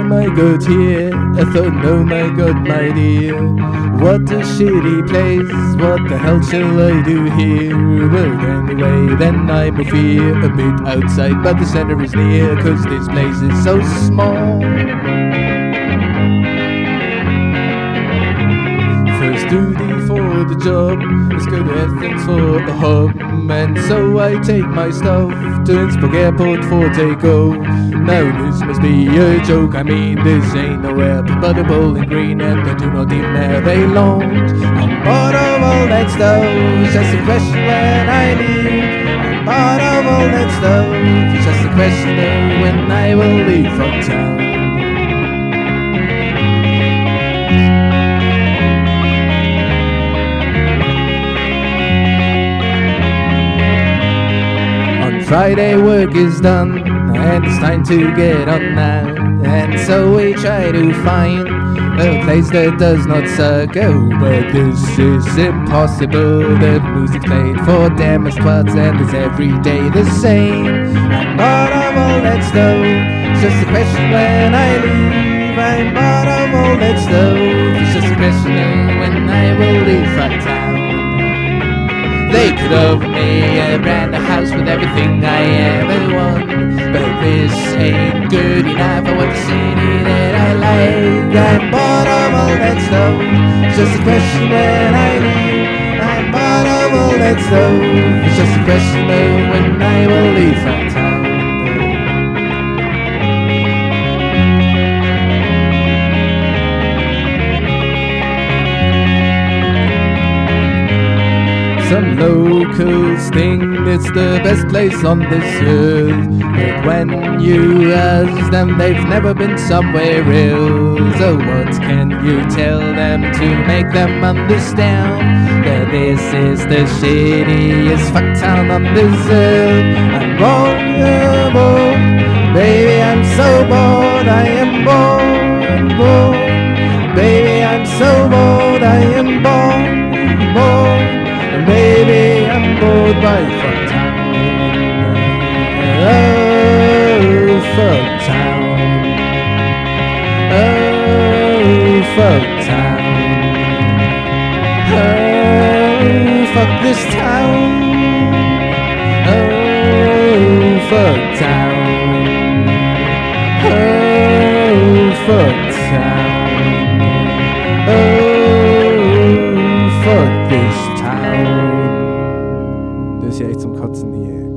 am I got here? I thought, no my god, my dear, what a shitty place, what the hell shall I do here? Well anyway, then I move here, a bit outside but the center is near, cause this place is so small. First duty for the job, let's go to Athens for a hub. And so I take my stuff to Innsbruck airport for takeoff. Now this must be a joke, I mean this ain't no airport but a Bowling Green, and I do not even have a lounge. I'm bored of all that stuff, it's just a question when I leave. I'm bored of all that stuff, it's just a question of when I will leave from town. Friday work is done, and it's time to get on now. And so we try to find a place that does not suck. Oh, but this is impossible. The music's played for damaged parts, and it's every day the same. I'm bored of all that stuff, it's just a question when I leave. I'm bored of all that stuff, it's just a question of when I will leave from town. They could offer me a brand new house with everything I ever want, but this ain't good enough. I want the city that I like. I'm bored of all that stuff, it's just a question when I leave. I'm bored of all that stuff, it's just a question of when I will leave from town. Some locals think it's the best place on this earth, but when you ask them, they've never been somewhere else. So what can you tell them to make them understand that this is the shittiest fuck town on this earth? I'm bored, baby, I'm so bored, I am bored, baby, I'm so bored, I am bored. Baby, I'm bored by fuck town. Oh, fuck town. Oh, fuck town. Oh, fuck this town. Oh, fuck town. Oh, fuck town. Oh, fuck this town. Das ist ja echt zum Kotzen hier.